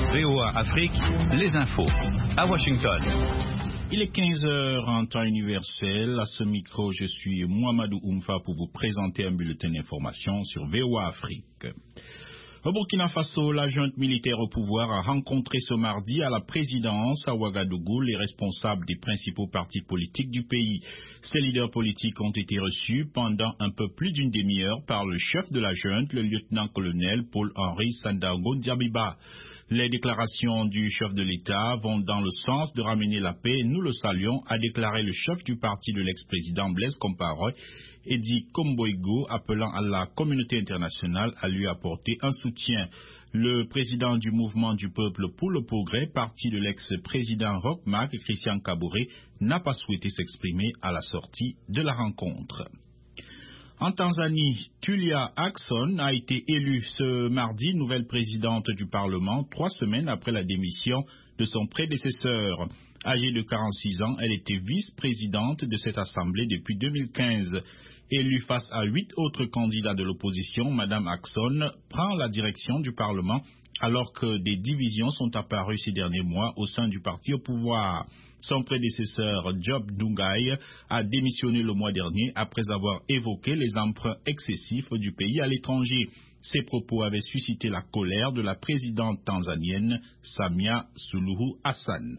VOA Afrique, les infos. À Washington. Il est 15h en temps universel. À ce micro, je suis Mohamedou Oumfa pour vous présenter un bulletin d'information sur VOA Afrique. Au Burkina Faso, la junte militaire au pouvoir a rencontré ce mardi à la présidence à Ouagadougou les responsables des principaux partis politiques du pays. Ces leaders politiques ont été reçus pendant un peu plus d'une demi-heure par le chef de la junte, le lieutenant-colonel Paul-Henri Sandaogo Diabiba. Les déclarations du chef de l'État vont dans le sens de ramener la paix. Nous le saluons, a déclaré le chef du parti de l'ex-président Blaise Compaoré, Edi Komboigo, appelant à la communauté internationale à lui apporter un soutien. Le président du mouvement du peuple pour le progrès, parti de l'ex-président Roch Marc, Christian Kaboré, n'a pas souhaité s'exprimer à la sortie de la rencontre. En Tanzanie, Tulia Ackson a été élue ce mardi nouvelle présidente du Parlement, 3 semaines après la démission de son prédécesseur. Âgée de 46 ans, elle était vice-présidente de cette assemblée depuis 2015. Élue face à 8 autres candidats de l'opposition, Mme Ackson prend la direction du Parlement alors que des divisions sont apparues ces derniers mois au sein du parti au pouvoir. Son prédécesseur, Job Ndugai, a démissionné le mois dernier après avoir évoqué les emprunts excessifs du pays à l'étranger. Ces propos avaient suscité la colère de la présidente tanzanienne, Samia Suluhu Hassan.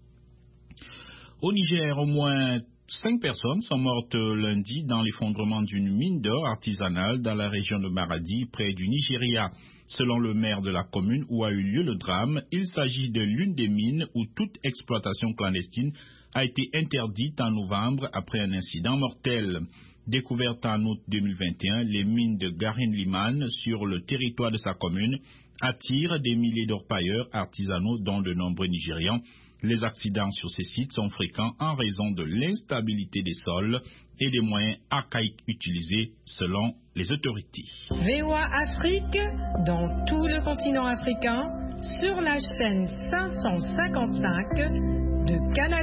Au Niger, au moins 5 personnes sont mortes lundi dans l'effondrement d'une mine d'or artisanale dans la région de Maradi, près du Nigeria. Selon le maire de la commune où a eu lieu le drame, il s'agit de l'une des mines où toute exploitation clandestine a été interdite en novembre après un incident mortel. Découverte en août 2021, les mines de Garin Liman sur le territoire de sa commune attirent des milliers d'orpailleurs artisanaux dont de nombreux Nigérians. Les accidents sur ces sites sont fréquents en raison de l'instabilité des sols et des moyens archaïques utilisés selon les autorités. VOA Afrique, dans tout le continent africain, sur la chaîne 555 de Canal+.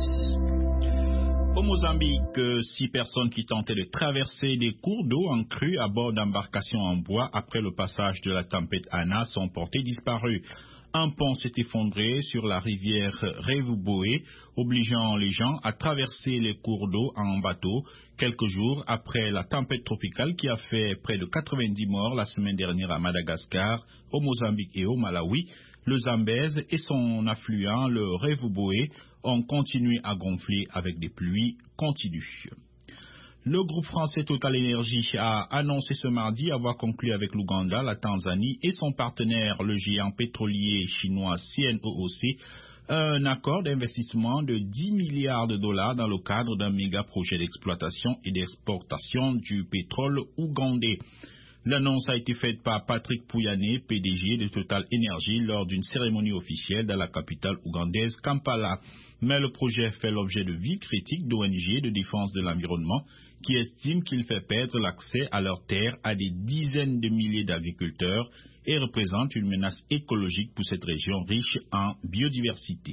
Au Mozambique, 6 personnes qui tentaient de traverser des cours d'eau en crue à bord d'embarcations en bois après le passage de la tempête Anna sont portées disparues. Un pont s'est effondré sur la rivière Revuboé, obligeant les gens à traverser les cours d'eau en bateau, quelques jours après la tempête tropicale qui a fait près de 90 morts la semaine dernière à Madagascar, au Mozambique et au Malawi. Le Zambèze et son affluent, le Revuboé, ont continué à gonfler avec des pluies continues. Le groupe français Total Energy a annoncé ce mardi avoir conclu avec l'Ouganda, la Tanzanie et son partenaire, le géant pétrolier chinois CNOOC, un accord d'investissement de 10 milliards de dollars dans le cadre d'un méga projet d'exploitation et d'exportation du pétrole ougandais. L'annonce a été faite par Patrick Pouyanné, PDG de Total Energy, lors d'une cérémonie officielle dans la capitale ougandaise, Kampala. Mais le projet fait l'objet de vives critiques d'ONG de défense de l'environnement qui estiment qu'il fait perdre l'accès à leurs terres à des dizaines de milliers d'agriculteurs et représente une menace écologique pour cette région riche en biodiversité.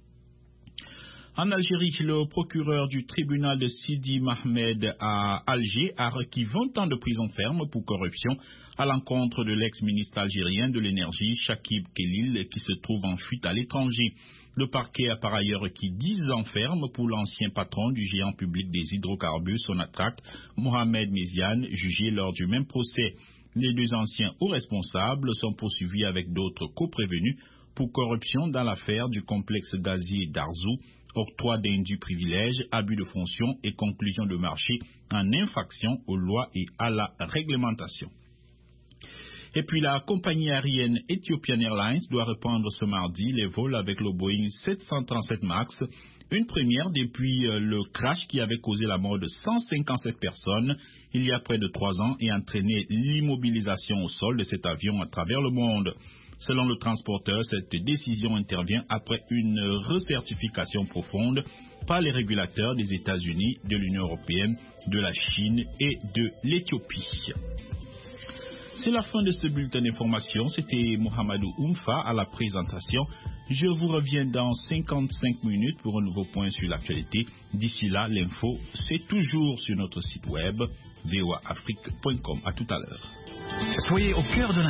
En Algérie, le procureur du tribunal de Sidi Mohamed à Alger a requis 20 ans de prison ferme pour corruption à l'encontre de l'ex-ministre algérien de l'énergie, Chakib Khelil, qui se trouve en fuite à l'étranger. Le parquet a par ailleurs requis 10 ans ferme pour l'ancien patron du géant public des hydrocarbures Sonatrach, Mohamed Méziane, jugé lors du même procès. Les 2 anciens hauts responsables sont poursuivis avec d'autres coprévenus pour corruption dans l'affaire du complexe gazier d'Arzou, octroi d'indus privilèges, abus de fonction et conclusion de marché en infraction aux lois et à la réglementation. Et puis la compagnie aérienne Ethiopian Airlines doit reprendre ce mardi les vols avec le Boeing 737 MAX, une première depuis le crash qui avait causé la mort de 157 personnes il y a près de 3 ans et entraîné l'immobilisation au sol de cet avion à travers le monde. Selon le transporteur, cette décision intervient après une recertification profonde par les régulateurs des États-Unis, de l'Union européenne, de la Chine et de l'Éthiopie. C'est la fin de ce bulletin d'information. C'était Mohamedou Oumfa à la présentation. Je vous reviens dans 55 minutes pour un nouveau point sur l'actualité. D'ici là, l'info, c'est toujours sur notre site web voaafrique.com. À tout à l'heure. Soyez au cœur de